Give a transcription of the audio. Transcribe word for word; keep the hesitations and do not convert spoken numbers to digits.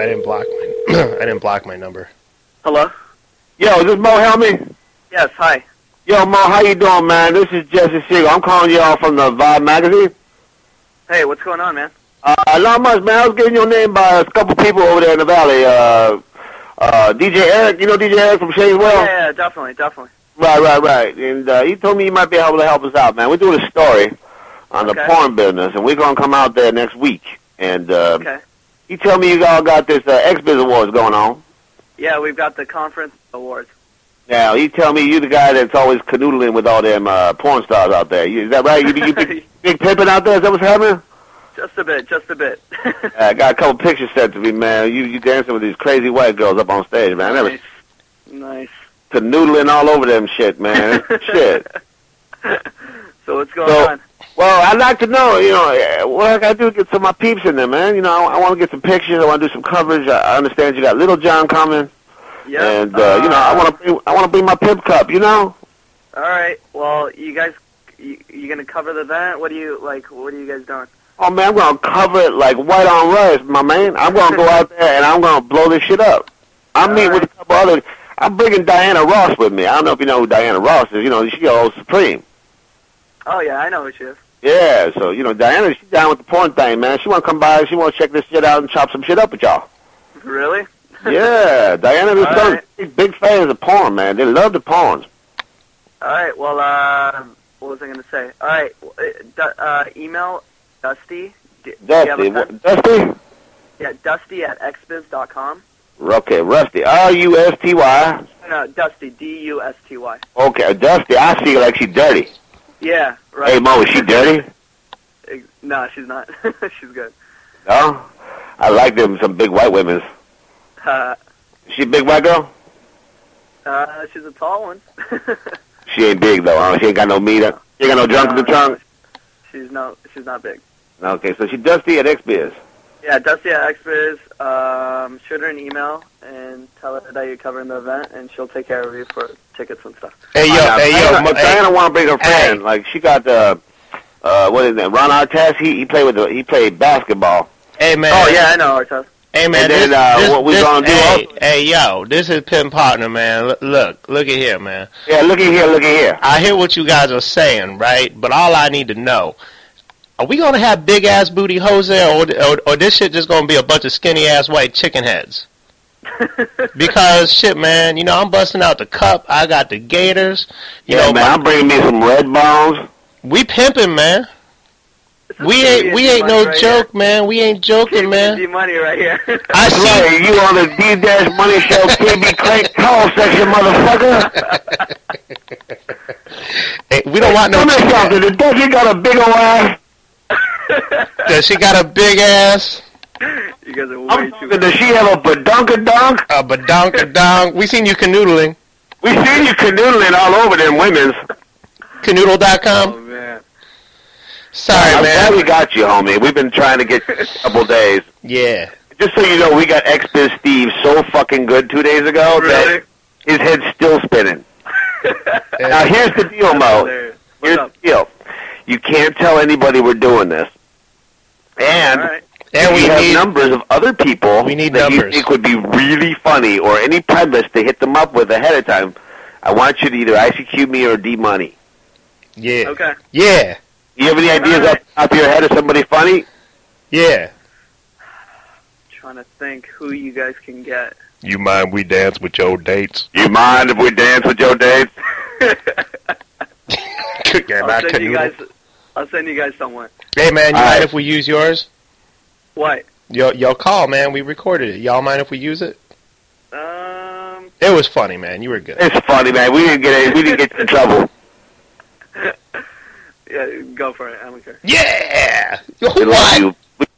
I didn't block my. I didn't block my number. Hello? Yo, is this Mo Helmy? Yes, hi. Yo, Mo, how you doing, man? This is Jesse Siegel. I'm calling y'all from the Vibe magazine. Hey, what's going on, man? Uh, not much, man. I was getting your name by a couple people over there in the valley. Uh, uh, D J Eric, you know D J Eric from Shane's Well? Yeah, yeah, definitely, definitely. Right, right, right. And uh, he told me you might be able to help us out, man. We're doing a story on Okay. the porn business, and we're going to come out there next week. And uh, Okay. he told me you all got this uh, X-Biz Awards going on. Yeah, we've got the conference awards. Now, he tell me you the guy that's always canoodling with all them uh, porn stars out there. You, is that right? You, you big, big pimping out there? Is that what's happening? Just a bit, just a bit. uh, I got a couple pictures sent to me, man. You you dancing with these crazy white girls up on stage, man. I never Nice. Nice. canoodling all over them shit, man. Shit. So what's going So- on? Well, I'd like to know, you know, what I got to do to get some of my peeps in there, man. You know, I, I want to get some pictures. I want to do some coverage. I, I understand you got Little John coming. Yeah. And, uh, you know, I want to bring, I want to bring my pimp cup, you know? All right. Well, you guys, you, you gonna cover the event? What do you like? What are you guys doing? Oh, man, I'm going to cover it like white on rice, my man. I'm going to go out there and I'm going to blow this shit up. I'm All meeting right. with a couple other... I'm bringing Diana Ross with me. I don't know if you know who Diana Ross is. You know, she's old Supreme. Oh yeah, I know who she is. Yeah, so, you know, Diana, she's down with the porn thing, man. She want to come by. She want to check this shit out and chop some shit up with y'all. Really? Yeah, Diana and her All son, right. big, big fans of porn, man. They love the porns. All right. Well, uh, what was I gonna say? All right. Uh, du- uh, email Dusty. Do, do you have Dusty. a pen? What- Dusty? Yeah, Dusty at x biz dot com. Okay, Rusty. R U S T Y. No, Dusty. D U S T Y. Okay, Dusty. I see her like she's dirty. Yeah. Right. Hey, Mo, is she dirty? Ex- No, she's not. She's good. No? I like them, some big white women. Uh, Is she a big white girl? uh, she's a tall one. She ain't big, though, huh? She ain't got no meat. She ain't got no junk in the Uh, trunk? She's no. She's not big. Okay, so she Dusty at X-Biz. Yeah, Dusty at X biz. Um, shoot her an email and tell her that you're covering the event, and she'll take care of you for tickets and stuff. Hey yo, Uh, hey yo, Diana, Mo- Diana hey, want to bring her friend. Hey. Like, she got, uh, uh, what is that? Ron Artest, he, he played with the, he played basketball. hey man. Oh yeah, I know, Artez. Hey man, And then, this, uh, this, what we this, gonna do Hey, also- hey yo, this is Pimp Partner, man. Look, look, look at here, man. Yeah, look at here, look at here. I hear what you guys are saying, right? But all I need to know, are we gonna have big ass booty hoes there, or, or, or this shit just gonna be a bunch of skinny ass white chicken heads? Because shit, man, you know I'm busting out the cup. I got the gators. You Yeah, know, man, my- I'm bringing me some red bones. we pimping, man. This is We ain't we P V D ain't no money right joke, man. We ain't Here. joking, man. P V D money right here. I That's see. right, you on the D-Dash Money Show T V Crank call section, motherfucker. Hey, we don't want no. Tell me something, the Dutchie got a big old ass. Does she got a big ass? You guys are way I'm too. talking, does she have a badunkadunk? A badonkadonk. We seen you canoodling. We seen you canoodling all over them women's. Canoodle dot Oh com. man. Sorry, I'm glad we man. got you, homie. We've been trying to get you a couple days. Yeah. Just so you know, we got X-Biz Steve so fucking good two days ago Really? that his head's still spinning. Now, here's the deal, Mo. Hilarious. What's Here's up? the deal. You can't tell anybody we're doing this. And All right. And we we have need numbers of other people We need that you numbers. think would be really funny or any premise to hit them up with ahead of time. I want you to either I C Q me or D-Money. Yeah. Okay. Yeah. You have any ideas All right. off the top of your head of somebody funny? Yeah. Trying to think who you guys can get. You mind we dance with your dates? You mind if we dance with your dates? yeah, I'll not send you canoodle. guys. I'll send you guys somewhere. Hey, man, you All mind right. if we use yours? What? Your, your call, man. We recorded it. Y'all mind if we use it? Um. It was funny, man. You were good. It's funny, man. We didn't get we didn't get in trouble. Yeah, go for it. I don't care. Yeah! We love What? you.